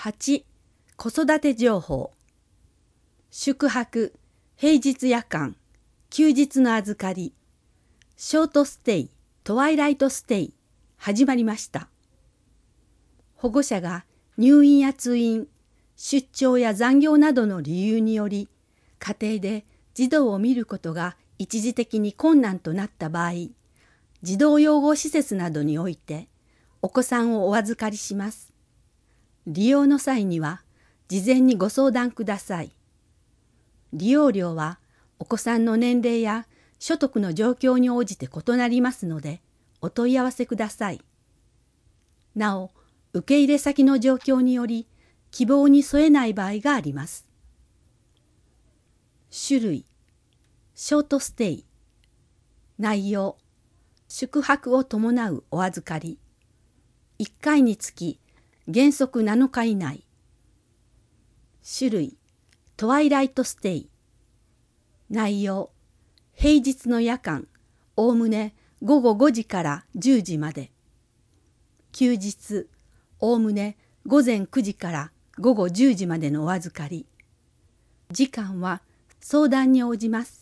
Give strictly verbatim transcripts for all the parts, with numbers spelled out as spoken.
はち、子育て情報。宿泊、平日夜間、休日の預かり、ショートステイ、トワイライトステイ、始まりました。保護者が入院や通院、出張や残業などの理由により、家庭で児童を見ることが一時的に困難となった場合、児童養護施設などにおいてお子さんをお預かりします。利用の際には事前にご相談ください。利用料はお子さんの年齢や所得の状況に応じて異なりますのでお問い合わせください。なお、受け入れ先の状況により希望に添えない場合があります。種類、ショートステイ。内容、宿泊を伴うお預かり。いっかいにつき原則なのか以内。種類、トワイライトステイ。内容、平日の夜間、おおむねごごごじからじゅうじまで。休日、おおむねごぜんくじからごごじゅうじまでのお預かり。時間は相談に応じます。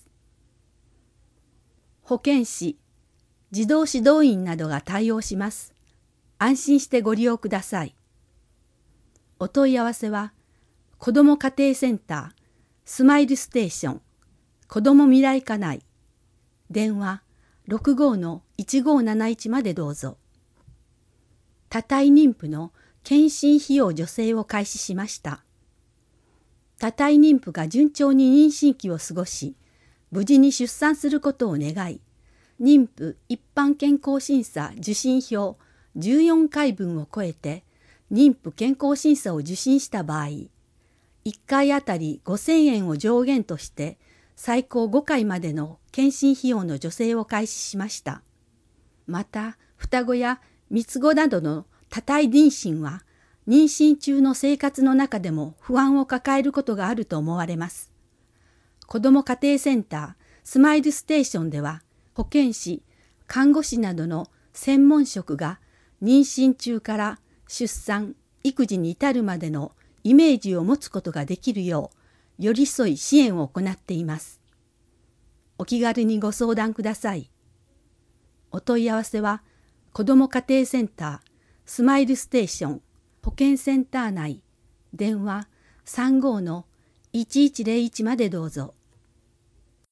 保健師、児童指導員などが対応します。安心してご利用ください。お問い合わせは、子ども家庭センター、スマイルステーション、子ども未来課内、電話 ろくごのいちごなないち までどうぞ。多胎妊婦の検診費用助成を開始しました。多胎妊婦が順調に妊娠期を過ごし、無事に出産することを願い、妊婦一般健康審査受診票じゅうよんかいぶんを超えて、妊婦健康審査を受診した場合、いっかいあたりごせんえんを上限として最高ごかいまでの検診費用の助成を開始しました。また、双子や三つ子などの多胎妊娠は妊娠中の生活の中でも不安を抱えることがあると思われます。子ども家庭センタースマイルステーションでは保健師、看護師などの専門職が妊娠中から出産、育児に至るまでのイメージを持つことができるよう寄り添い支援を行っています。お気軽にご相談ください。お問い合わせは子ども家庭センタースマイルステーション保健センター内電話 さんごのいちいちぜろいち までどうぞ。